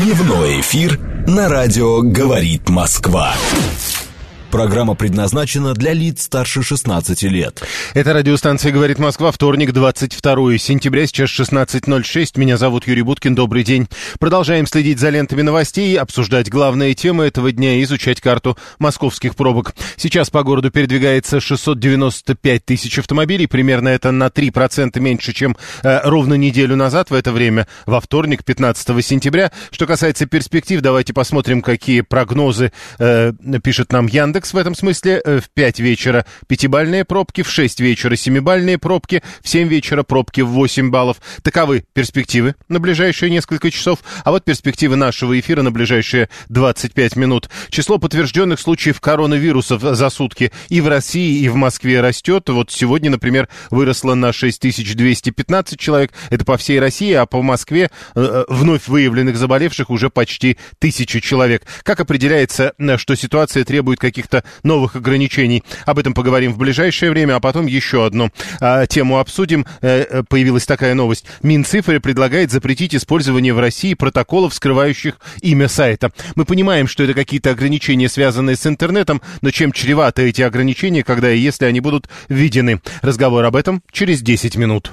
Дневной эфир на радио «Говорит Москва». Программа предназначена для лиц старше 16 лет. Это радиостанция «Говорит Москва», вторник, 22 сентября, сейчас 16:06. Меня зовут Юрий Буткин, добрый день. Продолжаем следить за лентами новостей, обсуждать главные темы этого дня и изучать карту московских пробок. Сейчас по городу передвигается 695 тысяч автомобилей, примерно это на 3% меньше, чем ровно неделю назад в это время, во вторник, 15 сентября. Что касается перспектив, давайте посмотрим, какие прогнозы пишет нам Яндекс. В этом смысле в 5 вечера 5-бальные пробки, в 6 вечера 7-бальные пробки, в 7 вечера пробки в 8 баллов. Таковы перспективы на ближайшие несколько часов. А вот перспективы нашего эфира на ближайшие 25 минут. Число подтвержденных случаев коронавирусов за сутки и в России, и в Москве растет. Вот сегодня, например, выросло на 6215 человек. Это по всей России, а по Москве вновь выявленных заболевших уже почти 1000 человек. Как определяется, что ситуация требует каких-то новых ограничений? Об этом поговорим в ближайшее время, а потом еще одну тему обсудим. Появилась такая новость. Минцифры предлагает запретить использование в России протоколов, скрывающих имя сайта. Мы понимаем, что это какие-то ограничения, связанные с интернетом, но чем чреваты эти ограничения, когда и если они будут введены? Разговор об этом через 10 минут.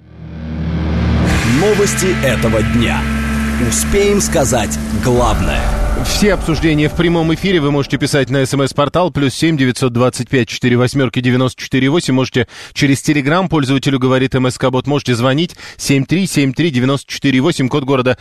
Новости этого дня. Успеем сказать главное. Все обсуждения в прямом эфире вы можете писать на СМС-портал +7 925 48 94 8. Можете через Телеграм, пользователю говорит МСК-бот, можете звонить 7373 94 8, код города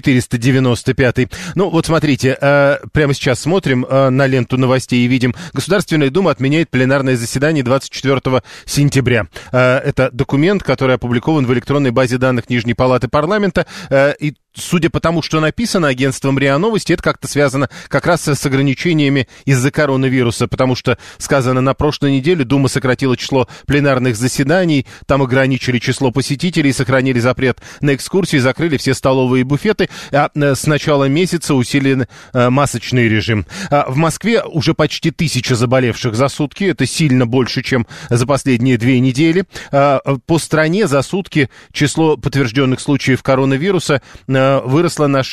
495. Ну вот смотрите, прямо сейчас смотрим на ленту новостей и видим, Государственная Дума отменяет пленарное заседание 24 сентября. Это документ, который опубликован в электронной базе данных Нижней Палаты парламента, и судя по тому, что написано агентством РИА Новости, это как-то связано как раз с ограничениями из-за коронавируса, потому что, сказано, на прошлой неделе Дума сократила число пленарных заседаний, там ограничили число посетителей, сохранили запрет на экскурсии, закрыли все столовые и буфеты, а с начала месяца усилен масочный режим. В Москве уже почти 1000 заболевших за сутки, это сильно больше, чем за последние 2 недели. По стране за сутки число подтвержденных случаев коронавируса выросло на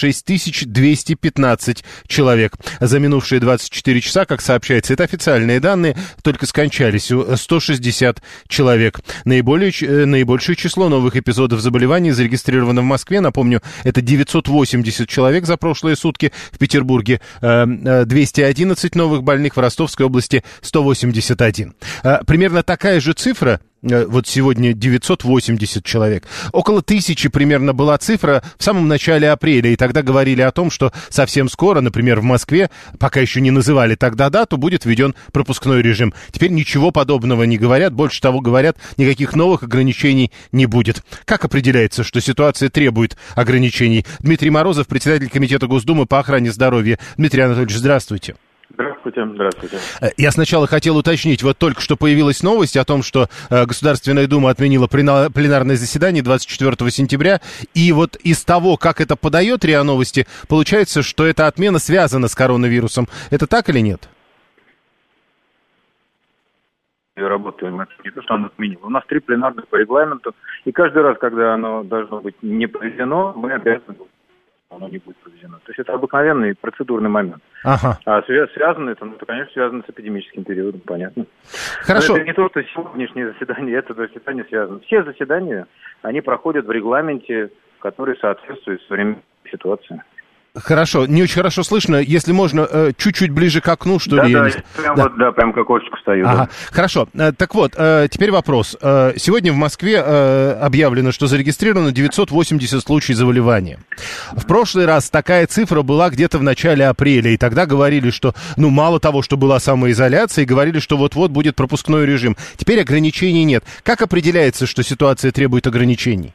6215 человек. За минувшие 24 часа, как сообщается, это официальные данные, только скончались 160 человек. Наибольшее число новых эпизодов заболеваний зарегистрировано в Москве. Напомню, это 980 человек за прошлые сутки. В Петербурге 211 новых больных, в Ростовской области 181. Примерно такая же цифра. Вот сегодня 980 человек. Около 1000 примерно была цифра в самом начале апреля, и тогда говорили о том, что совсем скоро, например, в Москве, пока еще не называли тогда дату, будет введен пропускной режим. Теперь ничего подобного не говорят, больше того говорят, никаких новых ограничений не будет. Как определяется, что ситуация требует ограничений? Дмитрий Морозов, председатель Комитета Госдумы по охране здоровья. Дмитрий Анатольевич, здравствуйте. Здравствуйте. Я сначала хотел уточнить, вот только что появилась новость о том, что Государственная Дума отменила пленарное заседание 24 сентября, и вот из того, как это подает РИА Новости, получается, что эта отмена связана с коронавирусом. Это так или нет? Работаем, это не то, что оно отменило. У нас 3 пленарных по регламенту, и каждый раз, когда оно должно быть не проведено, мы обязаны, оно не будет проведено. То есть это обыкновенный процедурный момент. Ага. А связано это, конечно, связано с эпидемическим периодом, понятно. Хорошо. Но это не то, что сегодняшнее заседание, это заседание связано. Все заседания, они проходят в регламенте, который соответствует современной ситуации. Хорошо, не очень хорошо слышно. Если можно, чуть-чуть ближе к окну, что ли? Прям как окошечко стою. Ага. Да. Хорошо. Так вот, теперь вопрос. Сегодня в Москве объявлено, что зарегистрировано 980 случаев заболевания. В прошлый раз такая цифра была где-то в начале апреля, и тогда говорили, что, мало того, что была самоизоляция, и говорили, что вот-вот будет пропускной режим. Теперь ограничений нет. Как определяется, что ситуация требует ограничений?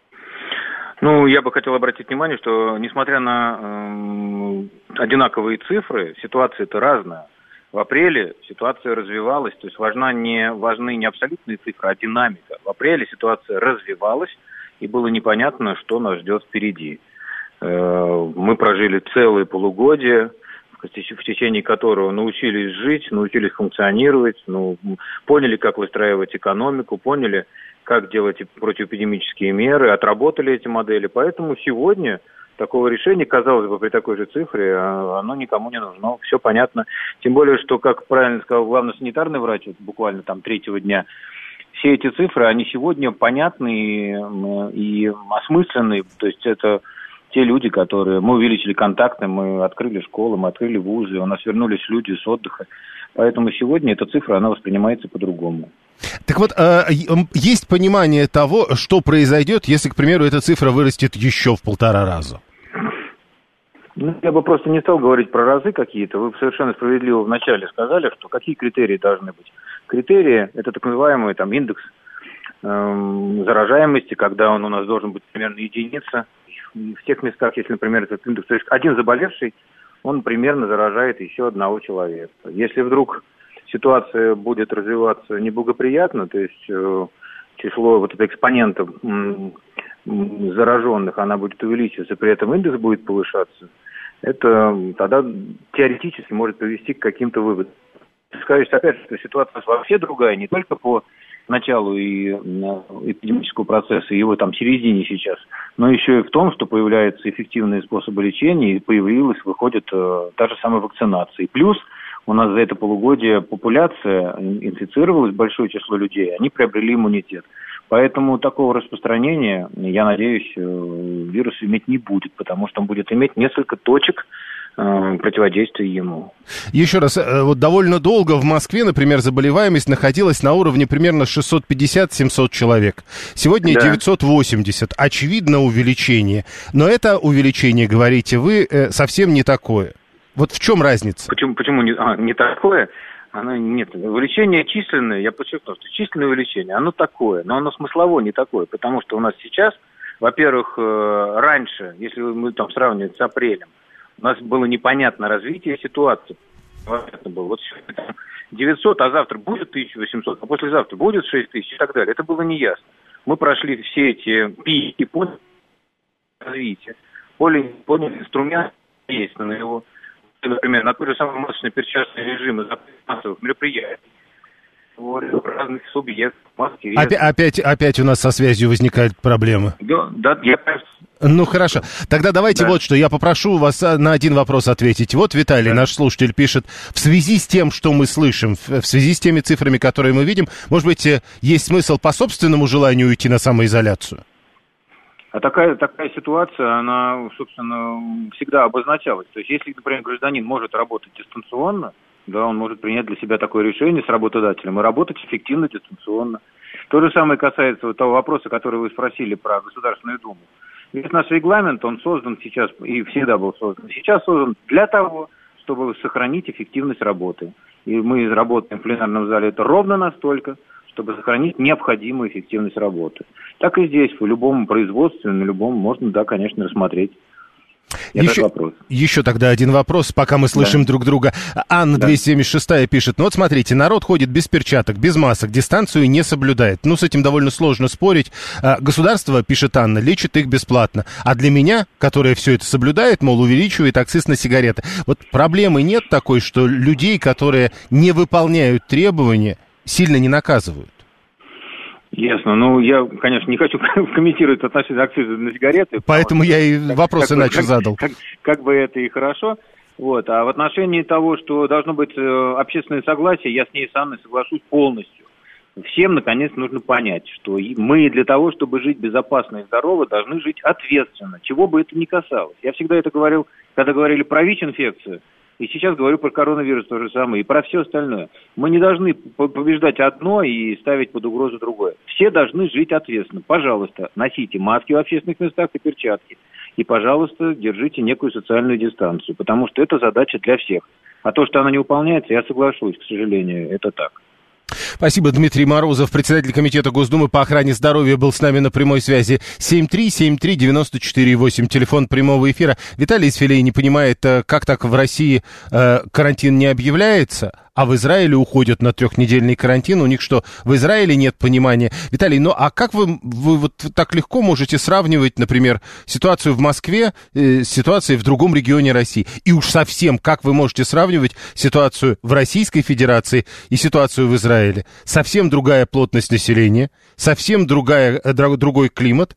Я бы хотел обратить внимание, что несмотря на одинаковые цифры, ситуация-то разная. В апреле ситуация развивалась, то есть важны не абсолютные цифры, а динамика. В апреле ситуация развивалась, и было непонятно, что нас ждет впереди. Мы прожили целое полугодие, в течение которого научились жить, научились функционировать, поняли, как выстраивать экономику, поняли, как делать противоэпидемические меры, отработали эти модели. Поэтому сегодня такого решения, казалось бы, при такой же цифре, оно никому не нужно. Все понятно. Тем более, что, как правильно сказал главный санитарный врач, буквально там третьего дня, все эти цифры, они сегодня понятны и осмысленны. То есть это те люди, которые... Мы увеличили контакты, мы открыли школы, мы открыли вузы, у нас вернулись люди с отдыха. Поэтому сегодня эта цифра, она воспринимается по-другому. Так вот, есть понимание того, что произойдет, если, к примеру, эта цифра вырастет еще в 1,5 раза? Ну, я бы просто не стал говорить про разы какие-то. Вы совершенно справедливо вначале сказали, что какие критерии должны быть. Критерии – это так называемый там, индекс заражаемости, когда он у нас должен быть примерно единица. В тех местах, если, например, этот индекс, то есть один заболевший, он примерно заражает еще одного человека. Если вдруг ситуация будет развиваться неблагоприятно, то есть число вот этого экспонента зараженных, она будет увеличиваться, при этом индекс будет повышаться, это тогда теоретически может привести к каким-то выводам. Скажешь, опять же, что ситуация вообще другая, не только по началу и эпидемического процесса, и его там середине сейчас, но еще и в том, что появляются эффективные способы лечения, и появилась, выходит та же самая вакцинация. И плюс у нас за это полугодие популяция инфицировалась, большое число людей, они приобрели иммунитет. Поэтому такого распространения, я надеюсь, вирус иметь не будет, потому что он будет иметь несколько точек противодействия ему. Еще раз, вот довольно долго в Москве, например, заболеваемость находилась на уровне примерно 650-700 человек. Сегодня 980. Очевидно увеличение. Но это увеличение, говорите вы, совсем не такое. Вот в чем разница? Почему не такое? Нет, увеличение численное, я подчеркну, что численное увеличение, оно такое, но оно смыслово не такое, потому что у нас сейчас, во-первых, раньше, если мы там сравниваем с апрелем, у нас было непонятно развитие ситуации. Понятно было, вот сегодня там 900, а завтра будет 1800, а послезавтра будет 6000 и так далее. Это было неясно. Мы прошли все эти пики по развитию, поняли инструмент есть на его. Например, на той же самой масочной перчаточный режим из массовых мероприятий. Разных субъектов, маски. Опять у нас со связью возникают проблемы. Да, я... Ну, хорошо. Тогда давайте вот что. Я попрошу вас на один вопрос ответить. Вот Виталий, наш слушатель, пишет, в связи с тем, что мы слышим, в связи с теми цифрами, которые мы видим, может быть, есть смысл по собственному желанию уйти на самоизоляцию? А такая ситуация, она, собственно, всегда обозначалась. То есть, если, например, гражданин может работать дистанционно, да, он может принять для себя такое решение с работодателем и работать эффективно дистанционно. То же самое касается того вопроса, который вы спросили про Государственную Думу. Ведь наш регламент, он создан сейчас, и всегда был создан, сейчас создан для того, чтобы сохранить эффективность работы. И мы работаем в пленарном зале это ровно настолько, чтобы сохранить необходимую эффективность работы. Так и здесь, в любом производстве, на любом можно, да, конечно, рассмотреть. Еще тогда один вопрос, пока мы слышим друг друга. Анна 276 пишет, ну вот смотрите, народ ходит без перчаток, без масок, дистанцию не соблюдает. Ну, с этим довольно сложно спорить. Государство, пишет Анна, лечит их бесплатно. А для меня, которая все это соблюдает, мол, увеличивает акциз на сигареты. Вот проблемы нет такой, что людей, которые не выполняют требования, сильно не наказывают? Ясно. Ну, я, конечно, не хочу комментировать отношение акциза на сигареты. Поэтому я и вопрос иначе задал. Как бы это и хорошо. Вот. А в отношении того, что должно быть общественное согласие, я с ней, с Анной, соглашусь полностью. Всем, наконец, нужно понять, что мы для того, чтобы жить безопасно и здорово, должны жить ответственно, чего бы это ни касалось. Я всегда это говорил, когда говорили про ВИЧ-инфекцию. И сейчас говорю про коронавирус то же самое, и про все остальное. Мы не должны побеждать одно и ставить под угрозу другое. Все должны жить ответственно. Пожалуйста, носите маски в общественных местах и перчатки. И, пожалуйста, держите некую социальную дистанцию, потому что это задача для всех. А то, что она не выполняется, я соглашусь, к сожалению, это так. Спасибо. Дмитрий Морозов, председатель комитета Госдумы по охране здоровья, был с нами на прямой связи. 7373948, телефон прямого эфира. Виталий из Филей не понимает, как так в России карантин не объявляется, а в Израиле уходят на 3-недельный карантин. У них что, в Израиле нет понимания? Виталий, ну а как вы вот так легко можете сравнивать, например, ситуацию в Москве с ситуацией в другом регионе России? И уж совсем, как вы можете сравнивать ситуацию в Российской Федерации и ситуацию в Израиле? Совсем другая плотность населения, совсем другой климат.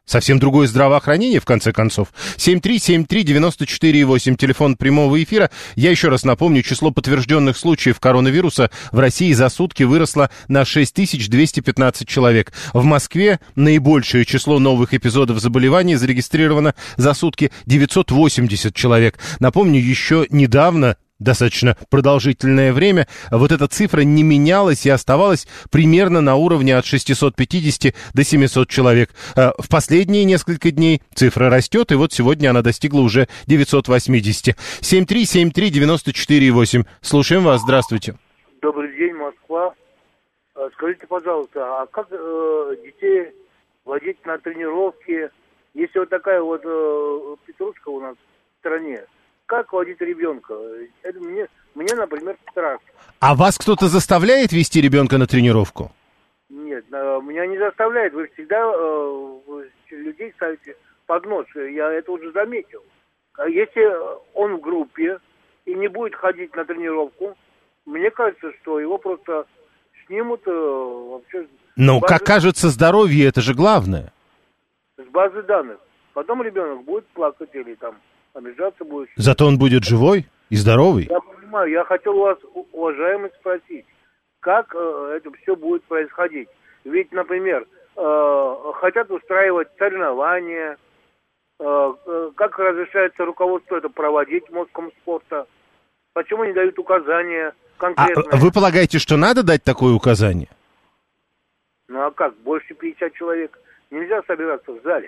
Совсем другое здравоохранение, в конце концов. 7373948, телефон прямого эфира. Я еще раз напомню, число подтвержденных случаев коронавируса в России за сутки выросло на 6215 человек. В Москве наибольшее число новых эпизодов заболеваний зарегистрировано за сутки 980 человек. Напомню, еще недавно, достаточно продолжительное время, вот эта цифра не менялась и оставалась примерно на уровне от 650 до 700 человек. В последние несколько дней цифра растет, и вот сегодня она достигла уже 980. 7373948. Слушаем вас, здравствуйте. Добрый день, Москва. Скажите, пожалуйста, а как детей водить на тренировки, если вот такая вот петрушка у нас в стране? Как водить ребенка? Это мне, например, страшно. А вас кто-то заставляет вести ребенка на тренировку? Нет, меня не заставляет. Вы всегда людей ставите под нож. Я это уже заметил. Если он в группе и не будет ходить на тренировку, мне кажется, что его просто снимут вообще... Ну, как кажется, здоровье — это же главное. С базы данных. Потом ребенок будет плакать или там обижаться будет. Зато он будет живой и здоровый. Я понимаю. Я хотел у вас, уважаемый, спросить, как это все будет происходить. Ведь, например, хотят устраивать соревнования, как разрешается руководству это проводить Москомспорта, почему не дают указания конкретные. А вы полагаете, что надо дать такое указание? Ну а как, больше 50 человек нельзя собираться в зале.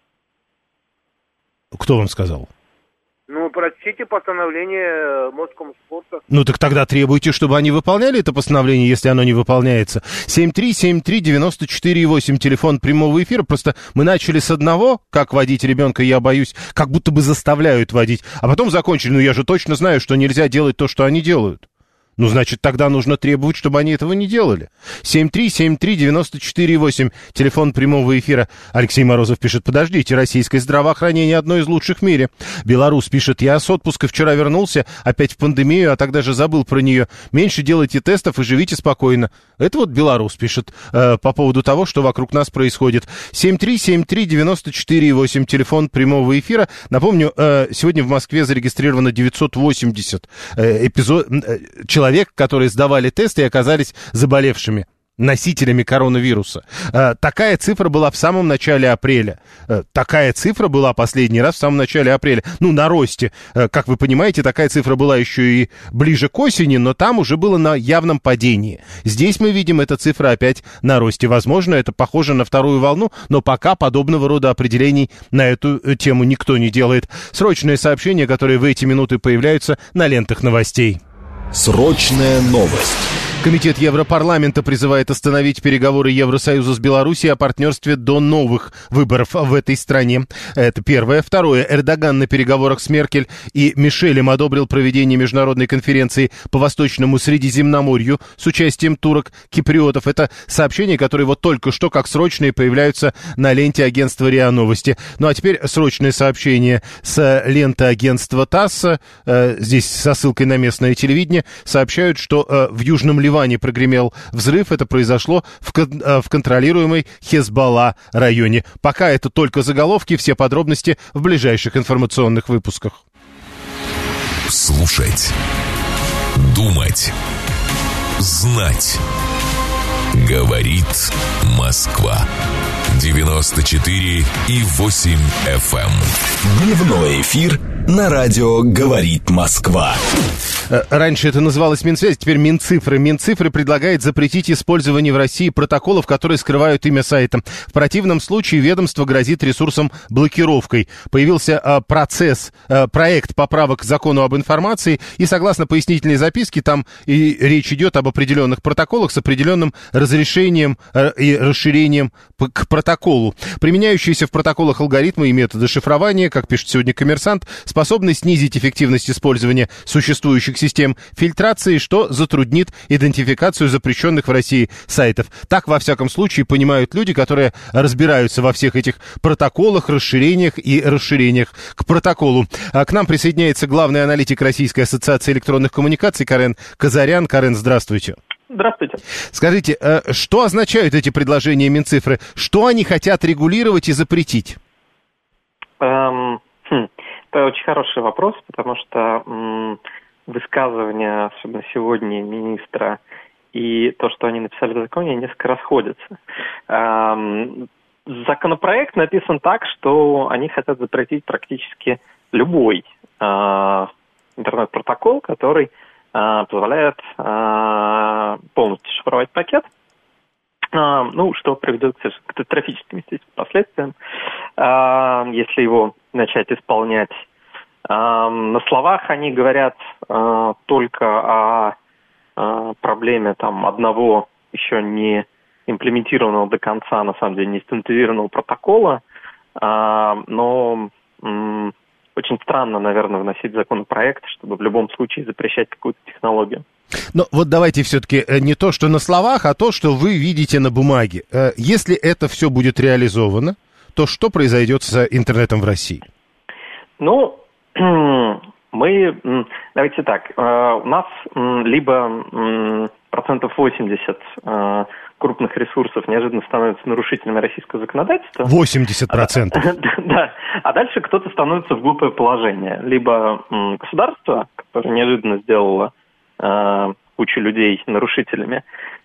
Кто вам сказал? Ну, прочтите постановление Москомспорта. Ну, так тогда требуйте, чтобы они выполняли это постановление, если оно не выполняется. 7373948, телефон прямого эфира. Просто мы начали с одного, как водить ребенка, я боюсь, как будто бы заставляют водить. А потом закончили, ну, я же точно знаю, что нельзя делать то, что они делают. Ну, значит, тогда нужно требовать, чтобы они этого не делали. 7373948, телефон прямого эфира. Алексей Морозов пишет: подождите, российское здравоохранение одно из лучших в мире. Белорус пишет: я с отпуска вчера вернулся, опять в пандемию, а тогда же забыл про нее. Меньше делайте тестов и живите спокойно. Это вот Белорус пишет по поводу того, что вокруг нас происходит. 7373948, телефон прямого эфира. Напомню, сегодня в Москве зарегистрировано 980 человек, которые сдавали тесты и оказались заболевшими, носителями коронавируса. Такая цифра была в самом начале апреля. Такая цифра была последний раз в самом начале апреля. Ну, на росте. Как вы понимаете, такая цифра была еще и ближе к осени, но там уже было на явном падении. Здесь мы видим, эта цифра опять на росте. Возможно, это похоже на вторую волну, но пока подобного рода определений на эту тему никто не делает. Срочные сообщения, которые в эти минуты появляются на лентах новостей. Срочная новость. Комитет Европарламента призывает остановить переговоры Евросоюза с Белоруссией о партнерстве до новых выборов в этой стране. Это первое. Второе. Эрдоган на переговорах с Меркель и Мишелем одобрил проведение международной конференции по Восточному Средиземноморью с участием турок-киприотов. Это сообщения, которые вот только что как срочные появляются на ленте агентства РИА Новости. Ну а теперь срочное сообщение с ленты агентства ТАСС. Здесь со ссылкой на местное телевидение. Сообщают, что в Южном Ливане прогремел взрыв. Это произошло в контролируемой Хезболла районе. Пока это только заголовки. Все подробности в ближайших информационных выпусках. Слушать. Думать. Знать. Говорит Москва. 94,8 FM. Дневной эфир на радио «Говорит Москва». Раньше это называлось Минсвязь, теперь Минцифры. Минцифры предлагает запретить использование в России протоколов, которые скрывают имя сайта. В противном случае ведомство грозит ресурсом блокировкой. Появился проект поправок к закону об информации, и согласно пояснительной записке, там и речь идет об определенных протоколах с определенным разрешением и расширением к протоколу. Применяющиеся в протоколах алгоритмы и методы шифрования, как пишет сегодня «Коммерсант», способны снизить эффективность использования существующих систем фильтрации, что затруднит идентификацию запрещенных в России сайтов. Так, во всяком случае, понимают люди, которые разбираются во всех этих протоколах, расширениях и расширениях к протоколу. К нам присоединяется главный аналитик Российской ассоциации электронных коммуникаций Карен Казарян. Карен, здравствуйте. Здравствуйте. Скажите, что означают эти предложения Минцифры? Что они хотят регулировать и запретить? Это очень хороший вопрос, потому что высказывания, особенно сегодня, министра и то, что они написали в законе, несколько расходятся. Законопроект написан так, что они хотят запретить практически любой интернет-протокол, который позволяет полностью шифровать пакет, что приведет к катастрофическим, естественно, последствиям, если его начать исполнять. На словах они говорят только о проблеме одного еще не имплементированного до конца, на самом деле, не стандартизированного протокола, но очень странно, наверное, вносить законопроект, чтобы в любом случае запрещать какую-то технологию. Но вот давайте все-таки не то, что на словах, а то, что вы видите на бумаге. Если это все будет реализовано, то что произойдет с интернетом в России? Давайте так, у нас либо 80% крупных ресурсов неожиданно становятся нарушителями российского законодательства. 80%? Да. А дальше кто-то становится в глупое положение. Либо государство, которое неожиданно сделало кучу людей нарушителями,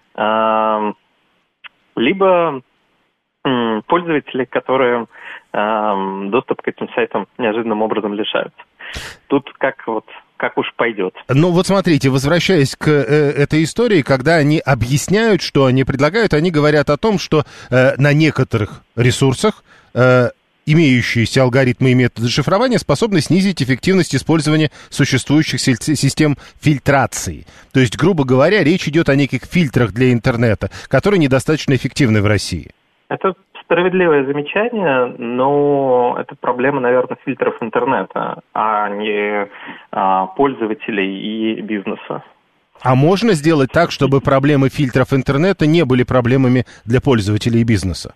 либо пользователи, которые доступ к этим сайтам неожиданным образом лишаются. Тут как уж пойдет. Ну вот смотрите, возвращаясь к этой истории, когда они объясняют, что они предлагают, они говорят о том, что на некоторых ресурсах имеющиеся алгоритмы и методы шифрования способны снизить эффективность использования существующих систем фильтрации. То есть, грубо говоря, речь идет о неких фильтрах для интернета, которые недостаточно эффективны в России. Это справедливое замечание, но это проблема, наверное, фильтров интернета, а не пользователей и бизнеса. А можно сделать так, чтобы проблемы фильтров интернета не были проблемами для пользователей и бизнеса?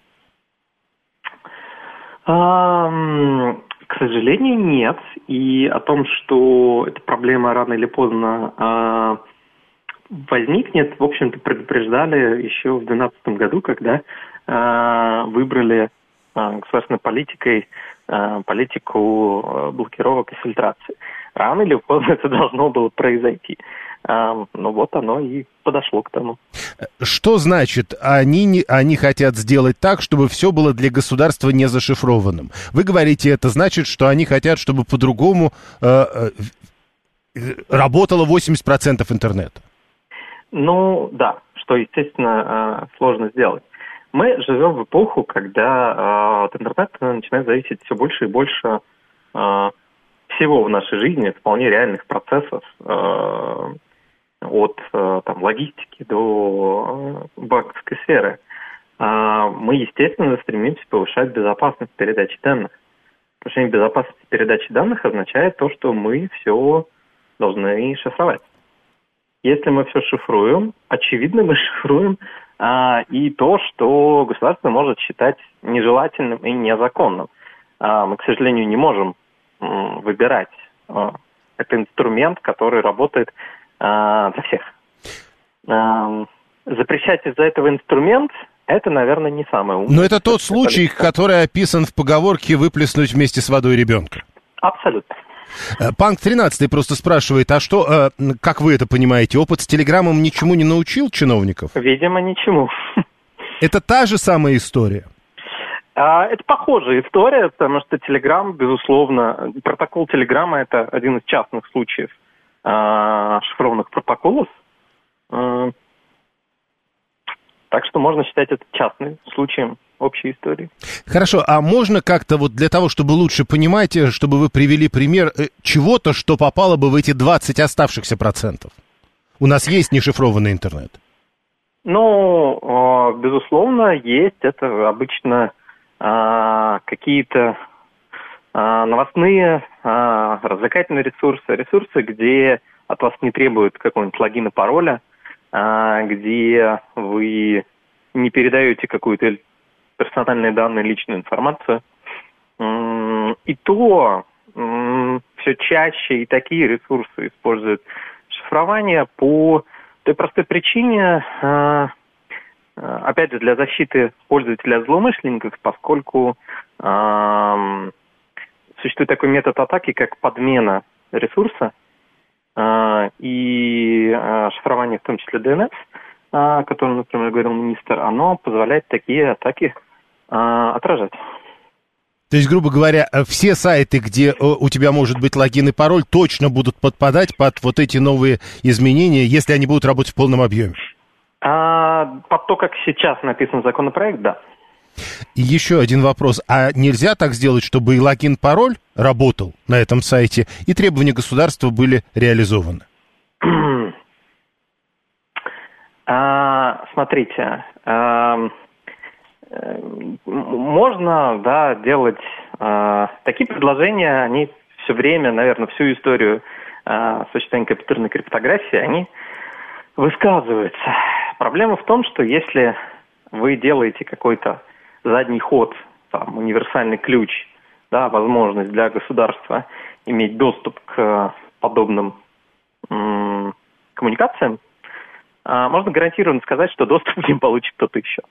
К сожалению, нет. И о том, что эта проблема рано или поздно возникнет, в общем-то, предупреждали еще в 2012 году, когда выбрали государственной политикой политику блокировок и фильтрации. Рано или поздно это должно было произойти. Вот оно и подошло к тому. Что значит, они хотят сделать так, чтобы все было для государства не зашифрованным? Вы говорите, это значит, что они хотят, чтобы по-другому работало 80% интернета. Да, что, естественно, сложно сделать. Мы живем в эпоху, когда от интернета начинает зависеть все больше и больше всего в нашей жизни, вполне реальных процессов, от логистики до банковской сферы. Мы, естественно, стремимся повышать безопасность передачи данных. Повышение безопасности передачи данных означает то, что мы все должны шифровать. Если мы все шифруем, очевидно, мы шифруем и то, что государство может считать нежелательным и незаконным. Мы, к сожалению, не можем выбирать. Это инструмент, который работает для всех. Запрещать из-за этого инструмент, это, наверное, не самое умное. Но это тот случай, который описан в поговорке «выплеснуть вместе с водой ребенка». Абсолютно. Панк 13 просто спрашивает, а что, как вы это понимаете, опыт с Телеграмом ничему не научил чиновников? Видимо, ничему. Это та же самая история? Это похожая история, потому что Телеграм, безусловно, протокол Телеграма – это один из частных случаев шифрованных протоколов. Так что можно считать это частным случаем общей истории. Хорошо, а можно как-то для того, чтобы лучше понимать, чтобы вы привели пример чего-то, что попало бы в эти 20 оставшихся процентов? У нас есть нешифрованный интернет? Безусловно, есть. Это обычно какие-то новостные, развлекательные ресурсы, где от вас не требуют какого-нибудь логина, пароля, где вы не передаете какую-то персональные данные, личную информацию. И то все чаще и такие ресурсы используют шифрование по той простой причине, опять же, для защиты пользователя от злоумышленников, поскольку существует такой метод атаки, как подмена ресурса и шифрование, в том числе DNS, о котором, например, говорил министр, оно позволяет такие атаки отражать. То есть, грубо говоря, все сайты, где у тебя может быть логин и пароль, точно будут подпадать под вот эти новые изменения, если они будут работать в полном объеме? Под то, как сейчас написан законопроект, да. И еще один вопрос. А нельзя так сделать, чтобы и логин-пароль работал на этом сайте, и требования государства были реализованы? Смотрите, можно, да, делать такие предложения, они все время, наверное, всю историю существования компьютерной криптографии, они высказываются. Проблема в том, что если вы делаете какой-то задний ход, там, универсальный ключ, да, возможность для государства иметь доступ к подобным коммуникациям, можно гарантированно сказать, что доступ к ним получит кто-то еще.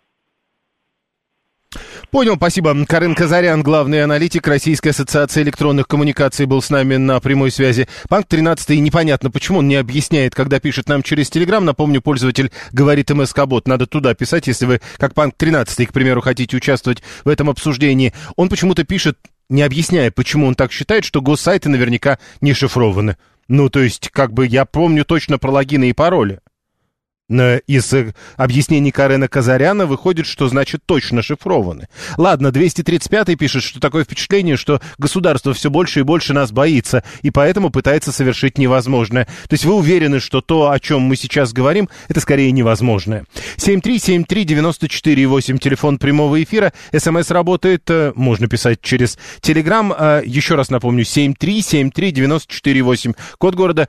Понял, спасибо. Карен Казарян, главный аналитик Российской ассоциации электронных коммуникаций, был с нами на прямой связи. Банк 13, непонятно, почему он не объясняет, когда пишет нам через Телеграм. Напомню, пользователь говорит МСК-бот. Надо туда писать, если вы, как Банк 13, к примеру, хотите участвовать в этом обсуждении. Он почему-то пишет, не объясняя, почему он так считает, что госсайты наверняка не шифрованы. Ну, то есть, как бы я помню точно про логины и пароли. Из объяснений Карена Казаряна выходит, что значит точно шифрованы. Ладно, 235-й пишет, что такое впечатление, что государство все больше и больше нас боится, и поэтому пытается совершить невозможное. То есть вы уверены, что то, о чем мы сейчас говорим, это скорее невозможное. 7373948, телефон прямого эфира. СМС работает, можно писать через Телеграм. Еще раз напомню, 7373948, код города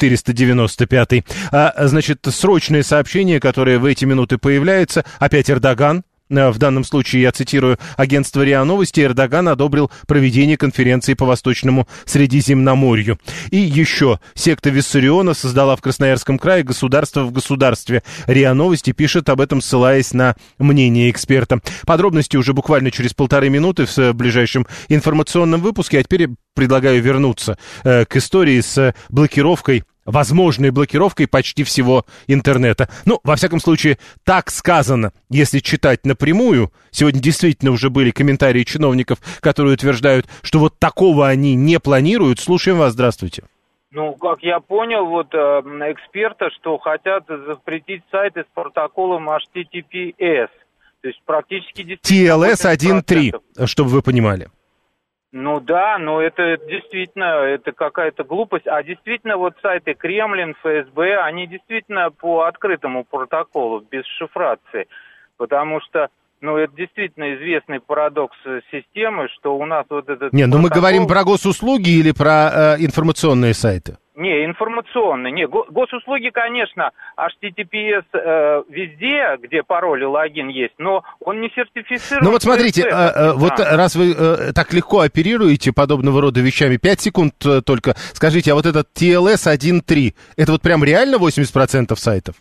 495. Значит, срочные сообщение, которое в эти минуты появляется. Опять Эрдоган. В данном случае, я цитирую агентство РИА Новости, Эрдоган одобрил проведение конференции по Восточному Средиземноморью. И еще, секта Виссариона создала в Красноярском крае государство в государстве. РИА Новости пишет об этом, ссылаясь на мнение эксперта. Подробности уже буквально через 1,5 минуты в ближайшем информационном выпуске. А теперь предлагаю вернуться к истории с блокировкой, возможной блокировкой почти всего интернета. Ну, во всяком случае, так сказано, если читать напрямую. Сегодня действительно уже были комментарии чиновников, которые утверждают, что вот такого они не планируют. Слушаем вас, здравствуйте. Ну, как я понял, вот эксперты, что хотят запретить сайты с протоколом HTTPS. То есть практически... TLS 1.3, чтобы вы понимали. Ну да, но это действительно, это какая-то глупость. А действительно, вот сайты Кремлин, ФСБ, они действительно по открытому протоколу, без шифрации. Потому что, ну, это действительно известный парадокс системы, что у нас вот этот... Не, ну мы говорим про госуслуги или про информационные сайты? Не, информационные. Не, госуслуги, конечно, HTTPS везде, где пароль и логин есть, но он не сертифицирован. Ну вот смотрите, вот раз вы так легко оперируете подобного рода вещами, 5 секунд только, скажите, а вот этот TLS 1.3, это вот прям реально 80% сайтов?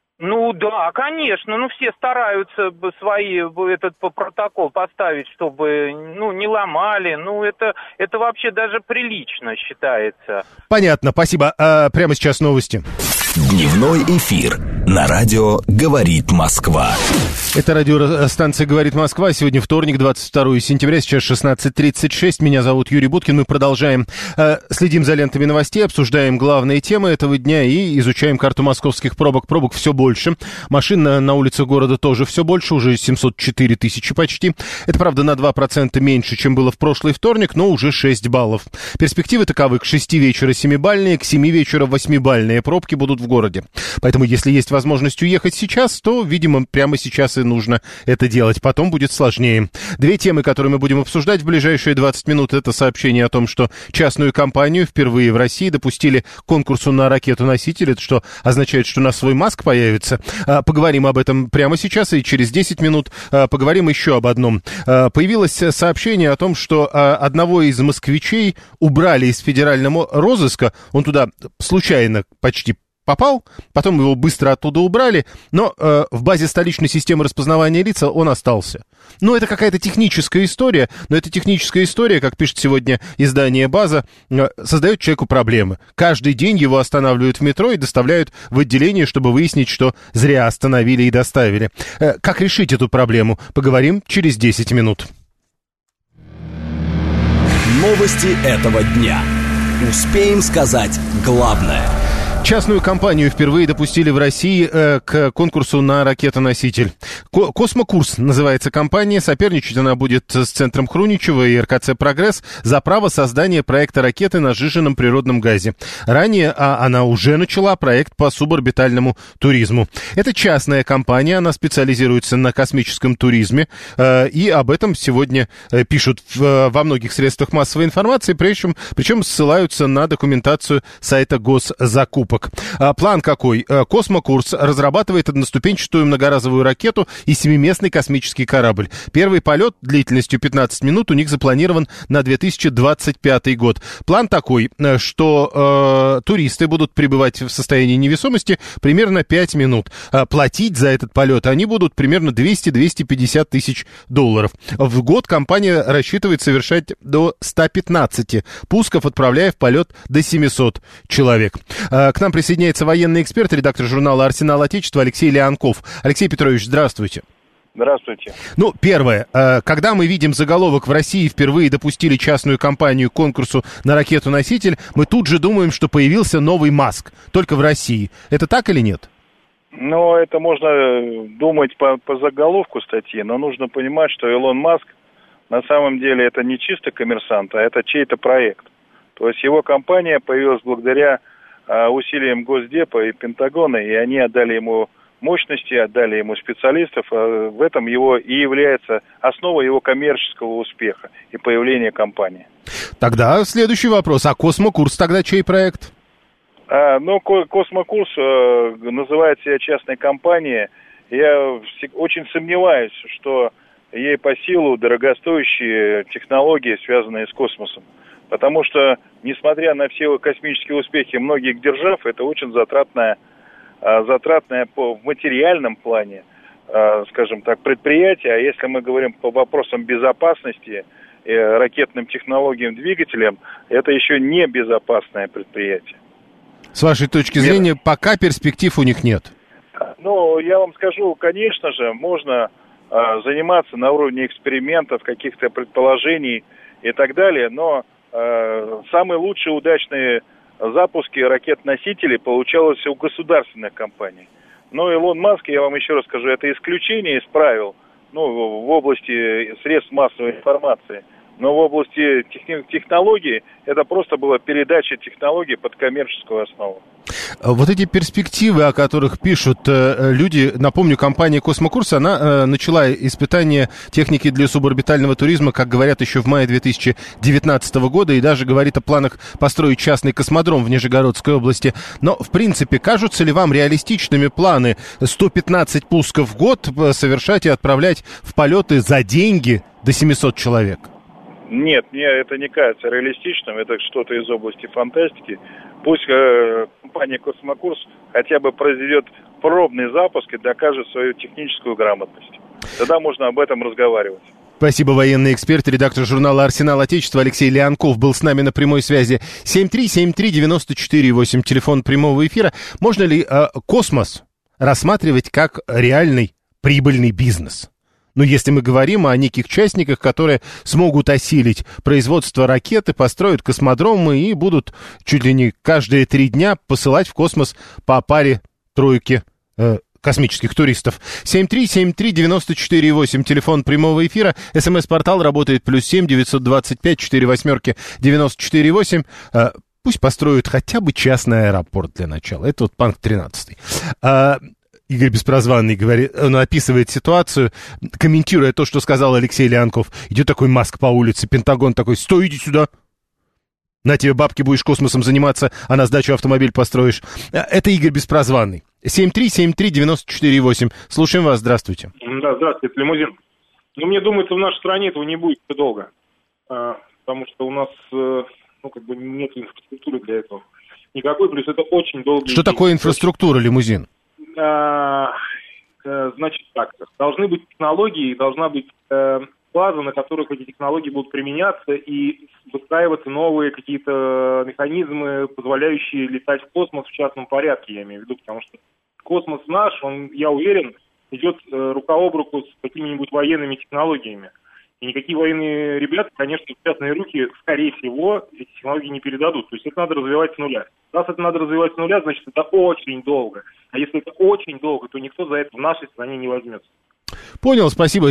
Ну да, конечно, ну все стараются свои этот протокол поставить, чтобы, ну, не ломали, ну это вообще даже прилично считается. Понятно, спасибо. Прямо сейчас новости. Дневной эфир на радио «Говорит Москва». Это радиостанция «Говорит Москва». Сегодня вторник, 22 сентября, сейчас 16:36. Меня зовут Юрий Буткин. Мы продолжаем, следим за лентами новостей, обсуждаем главные темы этого дня и изучаем карту московских пробок. Пробок все больше. Машин на улицах города тоже все больше, уже 704 тысячи почти. Это, правда, на 2% меньше, чем было в прошлый вторник, но уже 6 баллов. Перспективы таковы: к 6 вечера 7-бальные, к 7 вечера 8-бальные пробки будут в городе. Поэтому, если есть возможность уехать сейчас, то, видимо, прямо сейчас и нужно это делать. Потом будет сложнее. Две темы, которые мы будем обсуждать в ближайшие 20 минут, это сообщение о том, что частную компанию впервые в России допустили к конкурсу на ракету-носитель. Это что означает, что у нас свой Маск появится. Поговорим об этом прямо сейчас, и через 10 минут поговорим еще об одном. Появилось сообщение о том, что одного из москвичей убрали из федерального розыска. Он туда случайно почти попал, потом его быстро оттуда убрали, но в базе столичной системы распознавания лица он остался. Ну, это какая-то техническая история, но эта техническая история, как пишет сегодня издание «База», создает человеку проблемы. Каждый день его останавливают в метро и доставляют в отделение, чтобы выяснить, что зря остановили и доставили. Как решить эту проблему? Поговорим через 10 минут. Новости этого дня. Успеем сказать главное. Частную компанию впервые допустили в России к конкурсу на ракетоноситель. «Космокурс» называется компания. Соперничать она будет с Центром Хруничева и РКЦ «Прогресс» за право создания проекта ракеты на сжиженном природном газе. Ранее она уже начала проект по суборбитальному туризму. Это частная компания, она специализируется на космическом туризме. И об этом сегодня пишут во многих средствах массовой информации, причем ссылаются на документацию сайта госзакупок. План какой? «Космокурс» разрабатывает одноступенчатую многоразовую ракету и 7-местный космический корабль. Первый полет длительностью 15 минут у них запланирован на 2025 год. План такой, что туристы будут пребывать в состоянии невесомости примерно 5 минут. Платить за этот полет они будут примерно 200-250 тысяч долларов. В год компания рассчитывает совершать до 115 пусков, отправляя в полет до 700 человек. К нам присоединяется военный эксперт, редактор журнала «Арсенал Отечества» Алексей Леонков. Алексей Петрович, здравствуйте. Здравствуйте. Ну, первое. Когда мы видим заголовок «В России впервые допустили частную компанию к конкурсу на ракету-носитель», мы тут же думаем, что появился новый Маск, только в России. Это так или нет? Ну, это можно думать по заголовку статьи, но нужно понимать, что Илон Маск на самом деле это не чисто коммерсант, а это чей-то проект. То есть его компания появилась благодаря усилиям Госдепа и Пентагона, и они отдали ему мощности, отдали ему специалистов. В этом его и является основа его коммерческого успеха и появления компании. Тогда следующий вопрос. А «Космокурс» тогда чей проект? «Космокурс» называет себя частной компанией. Я очень сомневаюсь, что ей по силу дорогостоящие технологии, связанные с космосом. Потому что, несмотря на все космические успехи многих держав, это очень затратное в материальном плане, скажем так, предприятие. А если мы говорим по вопросам безопасности, ракетным технологиям, двигателям, это еще не безопасное предприятие. С вашей точки зрения, пока перспектив у них нет? Ну, я вам скажу, конечно же, можно заниматься на уровне экспериментов, каких-то предположений и так далее, но самые лучшие удачные запуски ракет-носителей получалось у государственных компаний. Но Илон Маск, я вам еще раз скажу, это исключение из правил, в области средств массовой информации. Но в области технологий это просто была передача технологий под коммерческую основу. Вот эти перспективы, о которых пишут люди, напомню, компания «Космокурс», она начала испытание техники для суборбитального туризма, как говорят, еще в мае 2019 года, и даже говорит о планах построить частный космодром в Нижегородской области. Но, в принципе, кажутся ли вам реалистичными планы 115 пусков в год совершать и отправлять в полеты за деньги до 700 человек? Нет, мне это не кажется реалистичным, это что-то из области фантастики. Пусть компания «Космокурс» хотя бы произведет пробный запуск и докажет свою техническую грамотность. Тогда можно об этом разговаривать. Спасибо, военный эксперт, редактор журнала «Арсенал Отечества» Алексей Леонков был с нами на прямой связи. 7373948, телефон прямого эфира. Можно ли космос рассматривать как реальный прибыльный бизнес? Ну, если мы говорим о неких частниках, которые смогут осилить производство ракеты, построят космодромы и будут чуть ли не каждые 3 дня посылать в космос по паре-тройке космических туристов. 7373948, телефон прямого эфира. СМС-портал работает +7 925 48 94 8. Пусть построят хотя бы частный аэропорт для начала. Это вот панк 13. Игорь Беспрозванный говорит, он описывает ситуацию, комментируя то, что сказал Алексей Леонков. Идет такой Маск по улице, Пентагон такой: стой, иди сюда. На тебе бабки, будешь космосом заниматься, а на сдачу автомобиль построишь. Это Игорь Беспрозванный. 7373948. Слушаем вас, здравствуйте. Да, здравствуйте, Лимузин. Ну, мне думается, в нашей стране этого не будет долго. Потому что у нас, нет инфраструктуры для этого. никакой, плюс это очень долгий Что день. такое инфраструктура лимузин? Значит так, должны быть технологии, должна быть база, на которых эти технологии будут применяться и выстраиваться новые какие-то механизмы, позволяющие летать в космос в частном порядке, я имею в виду, потому что космос наш, он, я уверен, идет рука об руку с какими-нибудь военными технологиями. И никакие военные ребята, конечно, в частные руки, скорее всего, эти технологии не передадут. То есть это надо развивать с нуля. Раз это надо развивать с нуля, значит, это очень долго. А если это очень долго, то никто за это в нашей стране не возьмется. Понял, спасибо.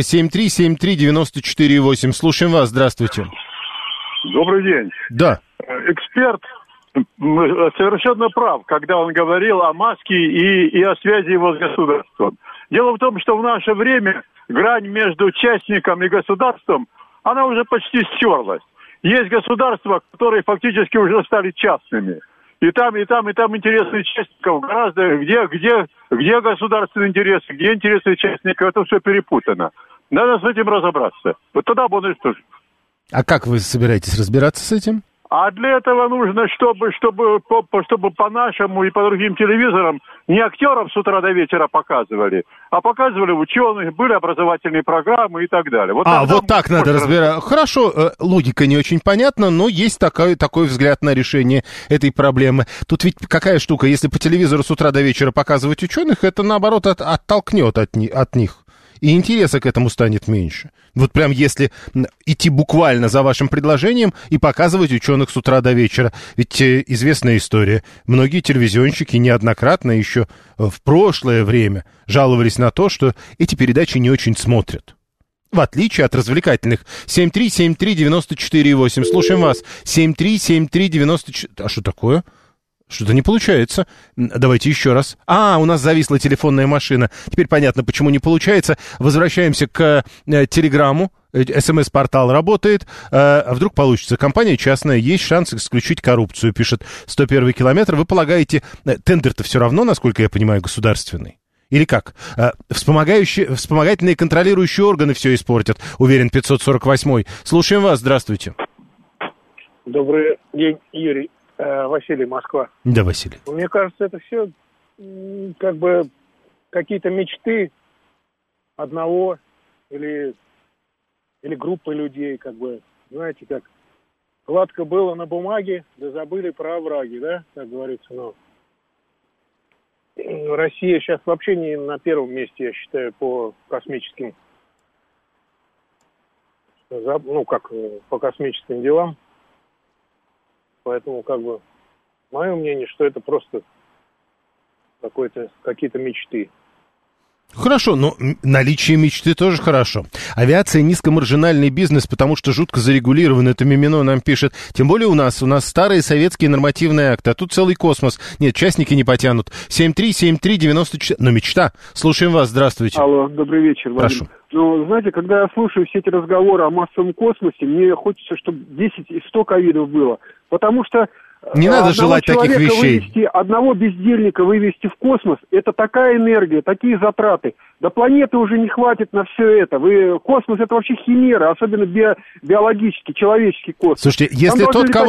7373948. Слушаем вас, здравствуйте. Добрый день. Да. Эксперт совершенно прав, когда он говорил о Маске и о связи его с государством. Дело в том, что в наше время грань между частником и государством, она уже почти стерлась. Есть государства, которые фактически уже стали частными. И там интересы частников гораздо, где государственные интересы, где интересы частников, это все перепутано. Надо с этим разобраться. Вот тогда будет что. А как вы собираетесь разбираться с этим? А для этого нужно, чтобы по нашему и по другим телевизорам не актеров с утра до вечера показывали, а показывали ученых, были образовательные программы и так далее. Вот так надо разбираться. Хорошо, логика не очень понятна, но есть такой взгляд на решение этой проблемы. Тут ведь какая штука, если по телевизору с утра до вечера показывать ученых, это наоборот оттолкнет от них. И интереса к этому станет меньше. Вот прям если идти буквально за вашим предложением и показывать ученых с утра до вечера. Ведь известная история. Многие телевизионщики неоднократно еще в прошлое время жаловались на то, что эти передачи не очень смотрят. В отличие от развлекательных. 7373948. Слушаем вас. 7373948. А что такое? Что-то не получается. Давайте еще раз. У нас зависла телефонная машина. Теперь понятно, почему не получается. Возвращаемся к телеграмму. СМС-портал работает. А вдруг получится? Компания частная, есть шанс исключить коррупцию, пишет 101 километр. Вы полагаете, тендер-то все равно, насколько я понимаю, государственный? Или как? Вспомогательные контролирующие органы все испортят, уверен 548-й. Слушаем вас, здравствуйте. Добрый день, Юрий. Василий, Москва. Да, Василий. Мне кажется, это все как бы какие-то мечты одного или группы людей, как бы, знаете, как гладко было на бумаге, да забыли про овраги, да, как говорится, но Россия сейчас вообще не на первом месте, я считаю, по космическим, по космическим делам. Поэтому, как бы, мое мнение, что это просто какие-то мечты. Хорошо, но наличие мечты тоже хорошо. Авиация — низкомаржинальный бизнес, потому что жутко зарегулирован. Это Мимино нам пишет. Тем более у нас старые советские нормативные акты, а тут целый космос. Нет, частники не потянут. 7373948. Но мечта. Слушаем вас, здравствуйте. Алло, добрый вечер, Владимир. Прошу. Ну, знаете, когда я слушаю все эти разговоры о массовом космосе, мне хочется, чтобы 10 и 100 ковидов было. Потому что не надо желать таких вещей. Одного бездельника вывести в космос, это такая энергия, такие затраты. До планеты уже не хватит на все это. Космос — это вообще химера, особенно биологический, человеческий космос. Слушайте, если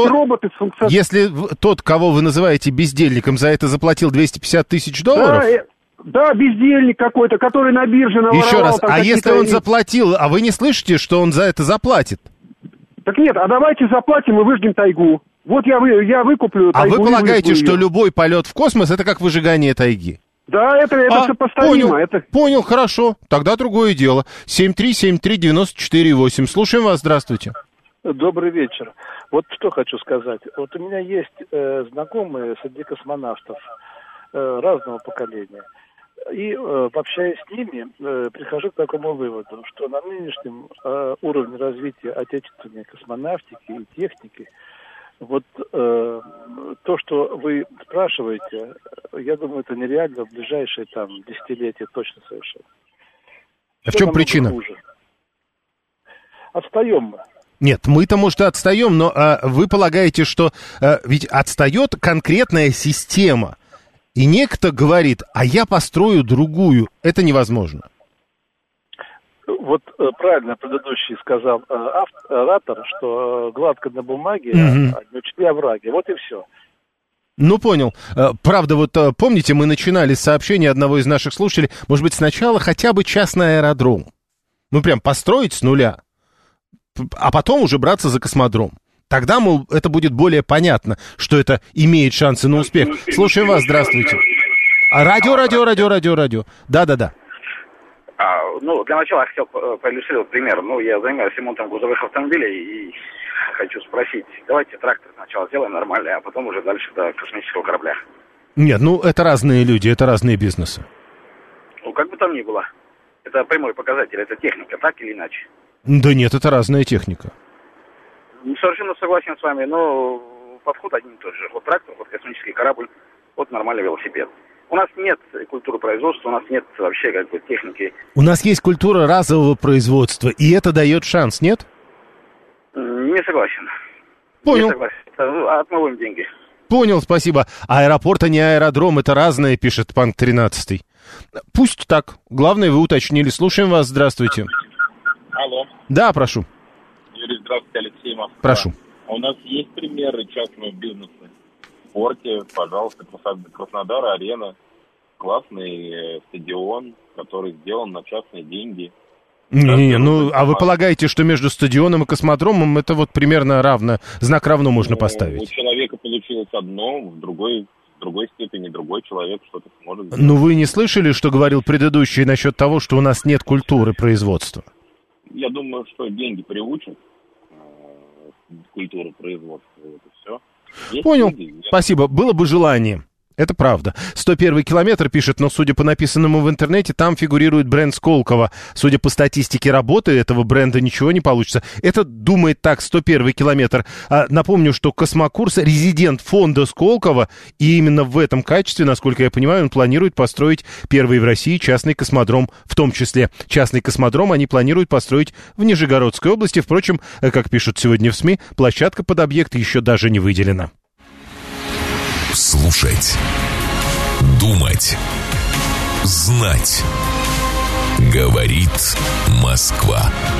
тот, кого вы называете бездельником, за это заплатил $250 тысяч... Да, бездельник какой-то, который на бирже наворовал. Еще раз, если он заплатил, а вы не слышите, что он за это заплатит? Так нет, а давайте заплатим и выжгем тайгу. Вот я выкуплю тайгу. А вы полагаете, что любой полет в космос — это как выжигание тайги? Да, это сопоставимо. Понял, хорошо. Тогда другое дело. 7373948. Слушаем вас, здравствуйте. Добрый вечер. Вот что хочу сказать. Вот у меня есть знакомые среди космонавтов разного поколения. И общаясь с ними, прихожу к такому выводу, что на нынешнем уровне развития отечественной космонавтики и техники, вот то, что вы спрашиваете, я думаю, это нереально в ближайшие десятилетия точно совершенно. А в чем причина? Хуже. Отстаем мы. Нет, мы-то, может, и отстаем, но вы полагаете, что ведь отстает конкретная система. И некто говорит, а я построю другую. Это невозможно. Вот правильно предыдущий сказал оратор, что гладко на бумаге, а не учли овраги. Вот и все. Ну, понял. Правда, вот помните, мы начинали с сообщения одного из наших слушателей, может быть, сначала хотя бы частный аэродром. Ну, прям построить с нуля, а потом уже браться за космодром. Тогда, мол, это будет более понятно, что это имеет шансы на успех. Слушаем вас, здравствуйте. Радио. Да. Ну, для начала я хотел проиллюстрировать пример. Ну, я занимаюсь ремонтом грузовых автомобилей и хочу спросить, давайте трактор сначала сделаем нормальный, а потом уже дальше до космического корабля. Нет, ну, это разные люди, это разные бизнесы. Ну, как бы там ни было. Это прямой показатель, это техника, так или иначе? Да нет, это разная техника. Совершенно согласен с вами, но подход один и тот же. Вот трактор, вот космический корабль, вот нормальный велосипед. У нас нет культуры производства, у нас нет вообще как бы техники. У нас есть культура разового производства, и это дает шанс, нет? Не согласен. Понял. Не согласен. Отмываем деньги. Понял, спасибо. Аэропорт, а не аэродром, это разное, пишет Панк 13. Пусть так. Главное, вы уточнили. Слушаем вас, здравствуйте. Алло. Да, прошу. Юрий, здравствуйте, Алексей, Москва. Прошу. У нас есть примеры частного бизнеса. В спорте, пожалуйста, Краснодар-арена. Классный стадион, который сделан на частные деньги. Не, а вы полагаете, что между стадионом и космодромом это вот примерно равно, знак равно можно поставить? У человека получилось одно, в другой степени другой человек что-то сможет сделать. Ну, вы не слышали, что говорил предыдущий насчет того, что у нас нет культуры производства? Я думаю, что деньги приучат культуру производства, это все. Есть Понял, люди, спасибо, было бы желание. Это правда. 101 километр пишет, но, судя по написанному в интернете, там фигурирует бренд Сколково. Судя по статистике работы этого бренда, ничего не получится. Это думает так 101 километр. Напомню, что Космокурс — резидент фонда Сколково, и именно в этом качестве, насколько я понимаю, он планирует построить первый в России частный космодром, в том числе. Частный космодром они планируют построить в Нижегородской области. Впрочем, как пишут сегодня в СМИ, площадка под объект еще даже не выделена. Слушать, думать, знать. Говорит Москва.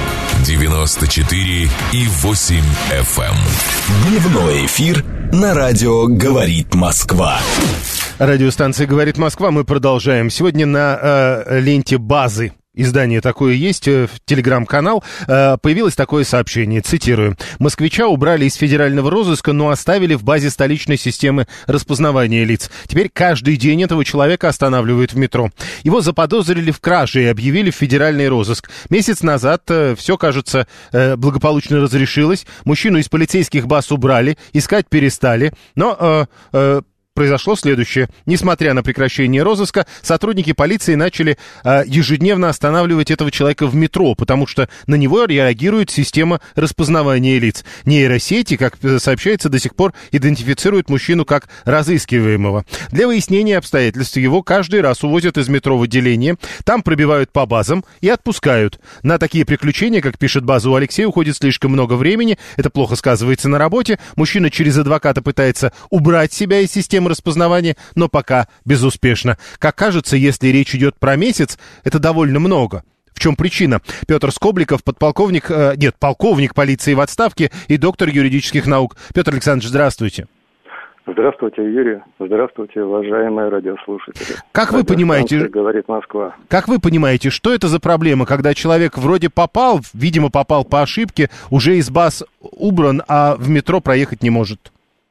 94,8 FM. Дневной эфир на радио «Говорит Москва». Радиостанция «Говорит Москва». Мы продолжаем. Сегодня на ленте базы. Издание такое есть, телеграм-канал, появилось такое сообщение, цитирую. «Москвича убрали из федерального розыска, но оставили в базе столичной системы распознавания лиц. Теперь каждый день этого человека останавливают в метро. Его заподозрили в краже и объявили в федеральный розыск. Месяц назад все, кажется, благополучно разрешилось. Мужчину из полицейских баз убрали, искать перестали, но... Произошло следующее. Несмотря на прекращение розыска, сотрудники полиции начали ежедневно останавливать этого человека в метро, потому что на него реагирует система распознавания лиц. Нейросети, как сообщается, до сих пор идентифицируют мужчину как разыскиваемого. Для выяснения обстоятельств его каждый раз увозят из метро в отделение, там пробивают по базам и отпускают. На такие приключения, как пишет база у Алексея, уходит слишком много времени, это плохо сказывается на работе. Мужчина через адвоката пытается убрать себя из системы распознавания, но пока безуспешно. Как кажется, если речь идет про месяц, это довольно много. В чем причина? Петр Скобликов, полковник полиции в отставке и доктор юридических наук. Петр Александрович, здравствуйте. Здравствуйте, Юрий. Здравствуйте, уважаемые радиослушатели. Как вы понимаете, «Говорит Москва». Как вы понимаете, что это за проблема, когда человек вроде попал, видимо, попал по ошибке, уже из баз убран, а в метро проехать не может?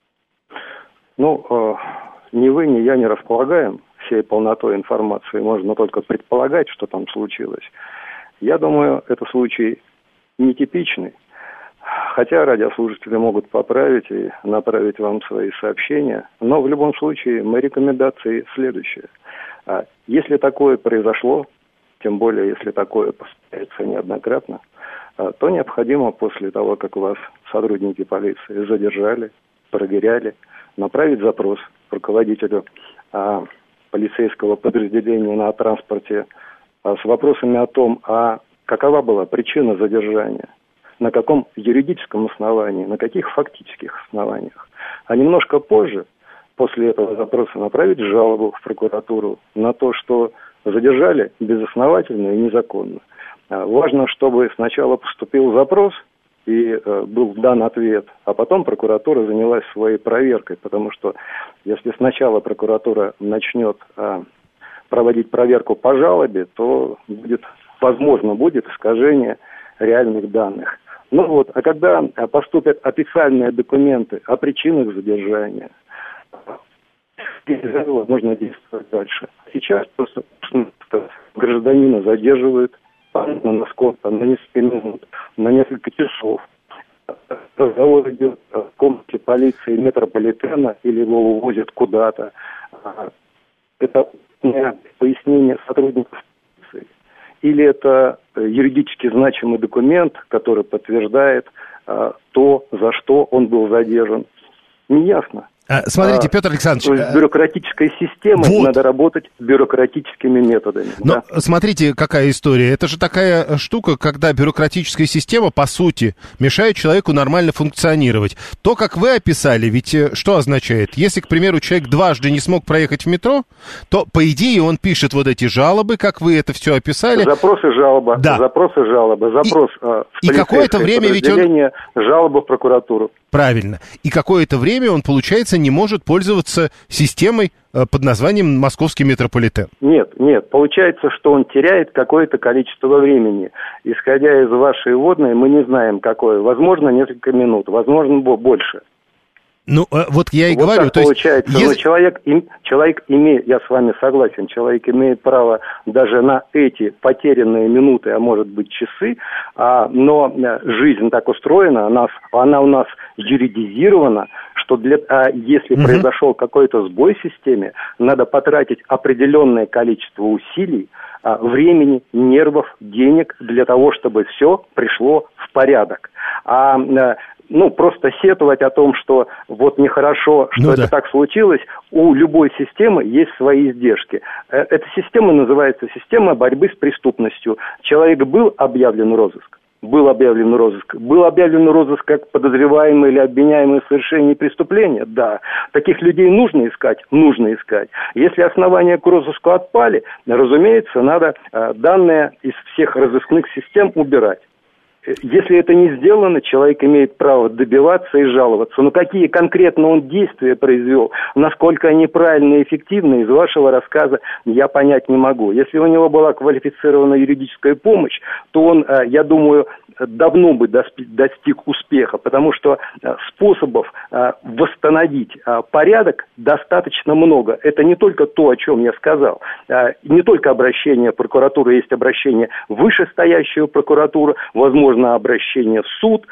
Ну, ни вы, ни я не располагаем всей полнотой информации. Можно только предполагать, что там случилось. Я думаю, это случай нетипичный. Хотя радиослушатели могут поправить и направить вам свои сообщения. Но в любом случае, мои рекомендации следующие. Если такое произошло, тем более, если такое повторяется неоднократно, то необходимо после того, как вас сотрудники полиции задержали, проверяли, направить запрос руководителю полицейского подразделения на транспорте с вопросами о том, какова была причина задержания, на каком юридическом основании, на каких фактических основаниях. А немножко позже, после этого запроса, направить жалобу в прокуратуру на то, что задержали безосновательно и незаконно. Важно, чтобы сначала поступил запрос, и был дан ответ, а потом прокуратура занялась своей проверкой, потому что если сначала прокуратура начнет проводить проверку по жалобе, то возможно будет искажение реальных данных. Ну вот, а когда поступят официальные документы о причинах задержания, можно действовать дальше. Сейчас просто гражданина задерживают на сколько, на несколько минут, на несколько часов. Разговор идет в комнате полиции метрополитена или его увозят куда-то. Это пояснение сотрудников полиции. Или это юридически значимый документ, который подтверждает то, за что он был задержан. Неясно. Смотрите, Петр Александрович... То есть бюрократической системой надо работать бюрократическими методами. Но смотрите, какая история. Это же такая штука, когда бюрократическая система, по сути, мешает человеку нормально функционировать. То, как вы описали, ведь что означает? Если, к примеру, человек дважды не смог проехать в метро, то, по идее, он пишет вот эти жалобы, как вы это все описали. Запросы, жалоба. Да. Запросы, жалобы. Запрос в какое-то время ведь он... жалоба в прокуратуру. Правильно. И какое-то время он, получается, не может пользоваться системой под названием «Московский метрополитен». Нет. Получается, что он теряет какое-то количество времени. Исходя из вашей вводной, мы не знаем, какое. Возможно, несколько минут, возможно, больше. Ну, вот я и вот говорю. Так то получается. Есть... Но человек имеет, я с вами согласен, человек имеет право даже на эти потерянные минуты, а может быть часы, но жизнь так устроена, она у нас юридизирована, что если произошел какой-то сбой в системе, надо потратить определенное количество усилий, времени, нервов, денег для того, чтобы все пришло в порядок. Просто сетовать о том, что вот нехорошо, что это так случилось, у любой системы есть свои издержки. Эта система называется система борьбы с преступностью. Человек был объявлен в розыск? Был объявлен розыск как подозреваемый или обвиняемый в совершении преступления? Да. Таких людей нужно искать? Нужно искать. Если основания к розыску отпали, разумеется, надо данные из всех разыскных систем убирать. Если это не сделано, человек имеет право добиваться и жаловаться. Но какие конкретно он действия произвел, насколько они правильные и эффективны, из вашего рассказа я понять не могу. Если у него была квалифицированная юридическая помощь, то он, я думаю, давно бы достиг успеха, потому что способов восстановить порядок достаточно много. Это не только то, о чем я сказал. Не только обращение прокуратуры, есть обращение в вышестоящую прокуратуру, возможно, обращение в суд.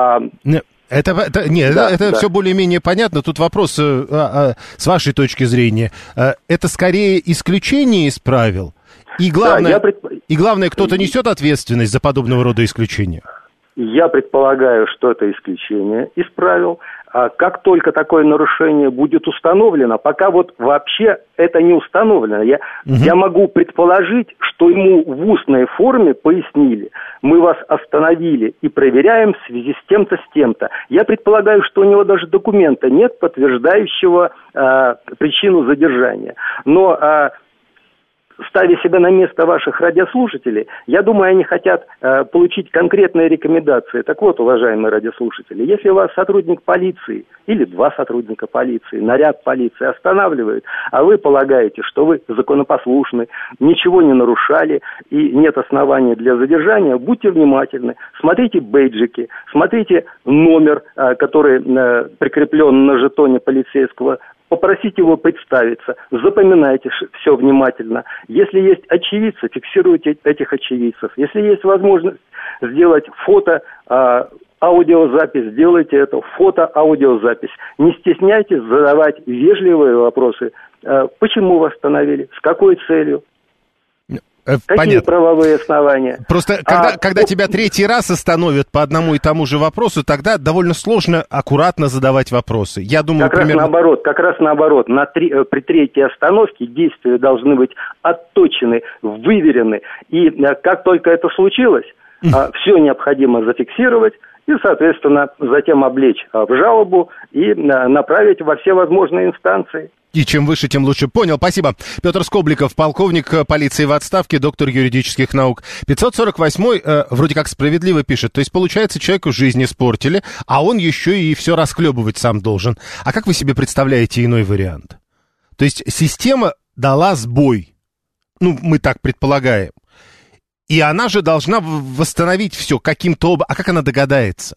Это все более-менее понятно. Тут вопрос с вашей точки зрения. Это скорее исключение из правил? И главное, кто-то несет ответственность за подобного рода исключения? Я предполагаю, что это исключение из правил. Как только такое нарушение будет установлено, пока вот вообще это не установлено, я могу предположить, что ему в устной форме пояснили: мы вас остановили и проверяем в связи с тем-то, с тем-то. Я предполагаю, что у него даже документа нет, подтверждающего причину задержания. Но ставя себя на место ваших радиослушателей, я думаю, они хотят получить конкретные рекомендации. Так вот, уважаемые радиослушатели, если вас сотрудник полиции или два сотрудника полиции, наряд полиции останавливает, а вы полагаете, что вы законопослушны, ничего не нарушали и нет оснований для задержания, будьте внимательны, смотрите бейджики, смотрите номер, который прикреплен на жетоне полицейского, попросите его представиться, запоминайте все внимательно. Если есть очевидцы, фиксируйте этих очевидцев. Если есть возможность сделать фото, аудиозапись, сделайте это, фото-аудиозапись. Не стесняйтесь задавать вежливые вопросы. Почему вас остановили? С какой целью? Какие правовые основания? Просто когда тебя третий раз остановят по одному и тому же вопросу, тогда довольно сложно аккуратно задавать вопросы. Я думаю, как раз наоборот. При третьей остановке действия должны быть отточены, выверены. И как только это случилось, все необходимо зафиксировать и, соответственно, затем облечь в жалобу и направить во все возможные инстанции. И чем выше, тем лучше. Понял, спасибо. Петр Скобликов, полковник полиции в отставке, доктор юридических наук. 548-й вроде как справедливо пишет. То есть, получается, человеку жизнь испортили, а он еще и все расхлебывать сам должен. А как вы себе представляете иной вариант? То есть, система дала сбой. Ну, мы так предполагаем. И она же должна восстановить все каким-то образом. А как она догадается?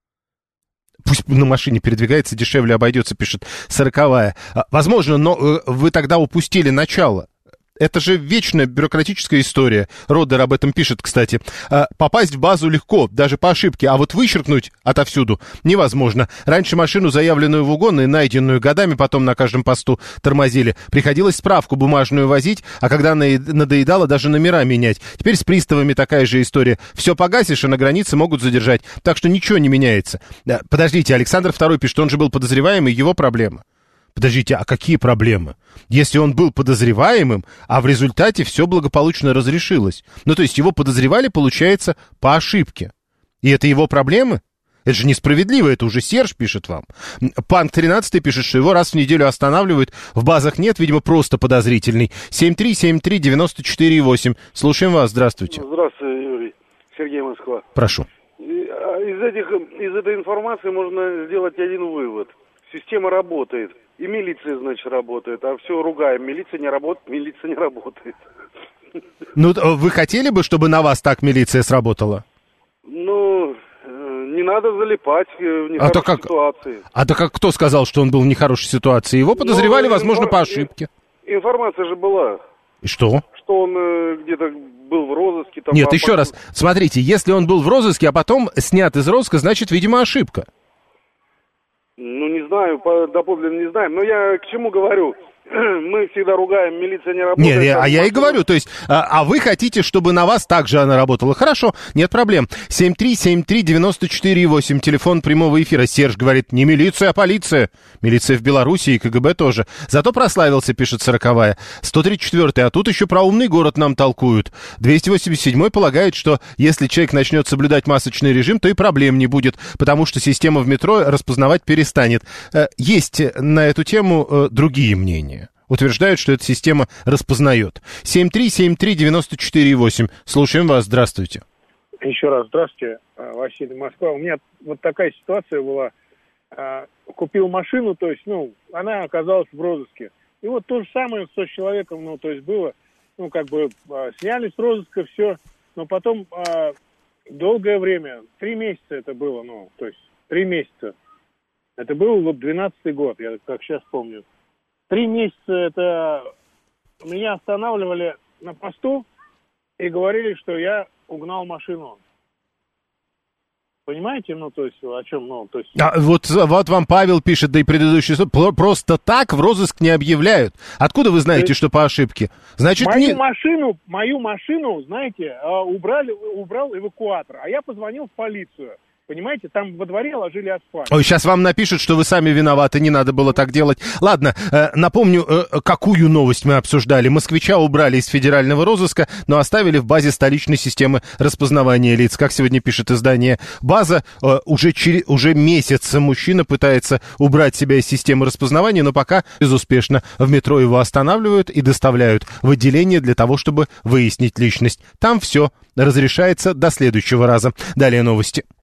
Пусть на машине передвигается, дешевле обойдется, пишет 40-я. Возможно, но вы тогда упустили начало. Это же вечная бюрократическая история. Родер об этом пишет, кстати. Попасть в базу легко, даже по ошибке, а вот вычеркнуть отовсюду невозможно. Раньше машину, заявленную в угон и найденную годами, потом на каждом посту тормозили. Приходилось справку бумажную возить, а когда надоедало, даже номера менять. Теперь с приставами такая же история. Все погасишь, а на границе могут задержать. Так что ничего не меняется. Подождите, Александр II пишет, он же был подозреваемый, его проблема. Подождите, а какие проблемы? Если он был подозреваемым, а в результате все благополучно разрешилось. Ну, то есть его подозревали, получается, по ошибке. И это его проблемы? Это же несправедливо, это уже Серж пишет вам. Панк 13 пишет, что его раз в неделю останавливают, в базах нет, видимо, просто подозрительный. 7373948. Слушаем вас, здравствуйте. Здравствуйте, Юрий. Сергей, Москва. Прошу. Из этой информации можно сделать один вывод. Система работает. И милиция, значит, работает. А все ругаем. Милиция не работает. Ну, вы хотели бы, чтобы на вас так милиция сработала? Ну, не надо залипать в нехорошей ситуации. А то как кто сказал, что он был в нехорошей ситуации? Его подозревали, возможно, по ошибке. Информация же была. И что? Что он где-то был в розыске. Там, нет, еще раз. Смотрите, если он был в розыске, а потом снят из розыска, значит, видимо, ошибка. Ну, не знаю, доподлинно не знаем. Но я к чему говорю? Мы всегда ругаем, милиция не работает. Нет, я и говорю, то есть, а вы хотите, чтобы на вас также она работала? Хорошо, нет проблем. 7373948, телефон прямого эфира. Серж говорит, не милиция, а полиция. Милиция в Беларуси и КГБ тоже. Зато прославился, пишет 40-я. 134-й, а тут еще про умный город нам толкуют. 287-й полагает, что если человек начнет соблюдать масочный режим, то и проблем не будет, потому что система в метро распознавать перестанет. Есть на эту тему другие мнения. Утверждают, что эта система распознает. 7373948. Слушаем вас. Здравствуйте. Еще раз здравствуйте. Василий, Москва. У меня вот такая ситуация была. Купил машину, то есть, она оказалась в розыске. И вот то же самое с человеком, то есть было, сняли с розыска, все. Но потом долгое время, 3 месяца это было, 3 месяца. Это был 12-й год, я как сейчас помню. 3 месяца это меня останавливали на посту и говорили, что я угнал машину. Понимаете, о чем, Вот вам Павел пишет, да и предыдущий суд, просто так в розыск не объявляют. Откуда вы знаете, что по ошибке? Значит, мою машину, знаете, убрал эвакуатор, а я позвонил в полицию. Понимаете, там во дворе ложили асфальт. Ой, сейчас вам напишут, что вы сами виноваты, не надо было так делать. Ладно, напомню, какую новость мы обсуждали. Москвича убрали из федерального розыска, но оставили в базе столичной системы распознавания лиц. Как сегодня пишет издание «База», уже месяц мужчина пытается убрать себя из системы распознавания, но пока безуспешно. В метро его останавливают и доставляют в отделение для того, чтобы выяснить личность. Там все разрешается до следующего раза. Далее новости.